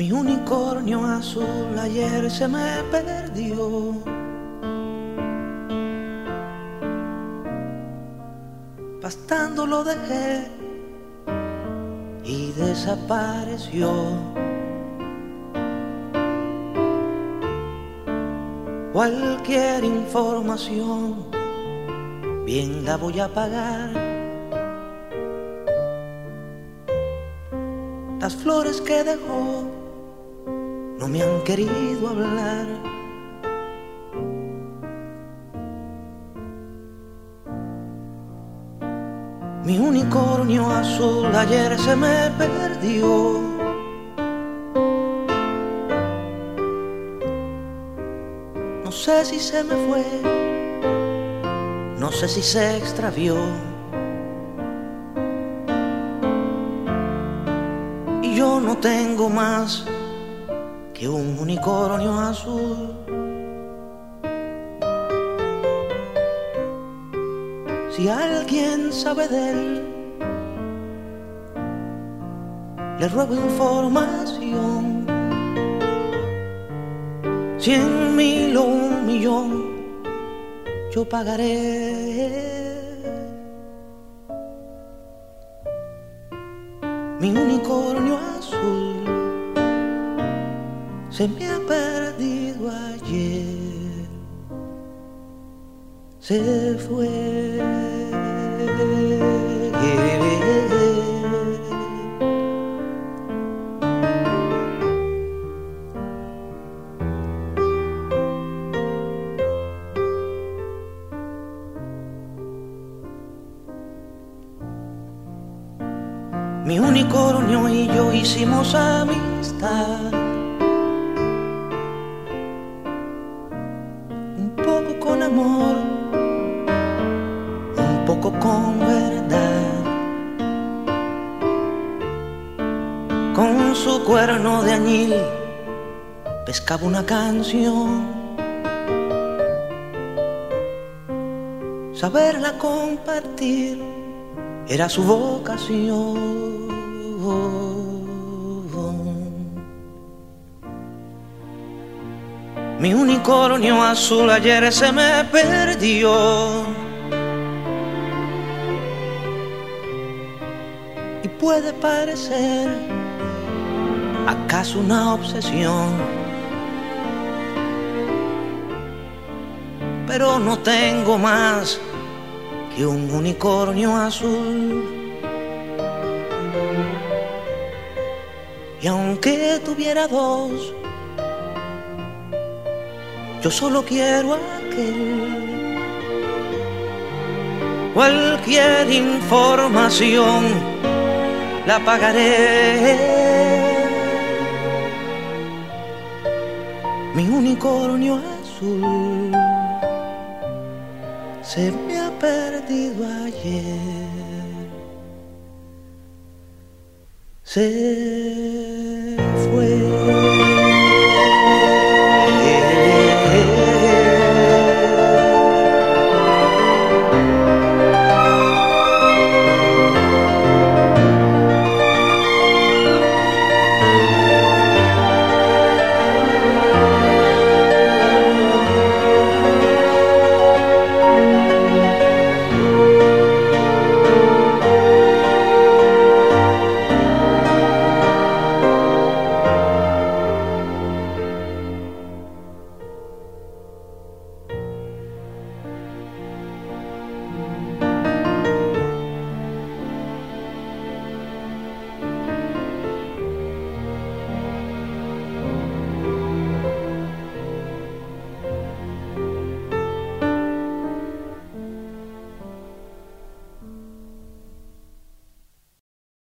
Mi unicornio azul ayer se me perdió. Pastando lo dejé y desapareció. Cualquier información bien la voy a pagar. Las flores que dejó no me han querido hablar. Mi unicornio azul ayer se me perdió. No sé si se me fue, no sé si se extravió. Y yo no tengo más que un unicornio azul. Si alguien sabe de él, le ruego información. 100.000 o 1.000.000 yo pagaré. Mi unicornio azul se me ha perdido ayer, se fue. Mi unicornio y yo hicimos amistad, un poco con amor, un poco con verdad. Con su cuerno de añil pescaba una canción, saberla compartir era su vocación. Mi unicornio azul ayer se me perdió. Y puede parecer acaso una obsesión, pero no tengo más que un unicornio azul. Y aunque tuviera dos, yo solo quiero aquel. Cualquier información la pagaré. Mi unicornio azul se me ha perdido ayer, se fue.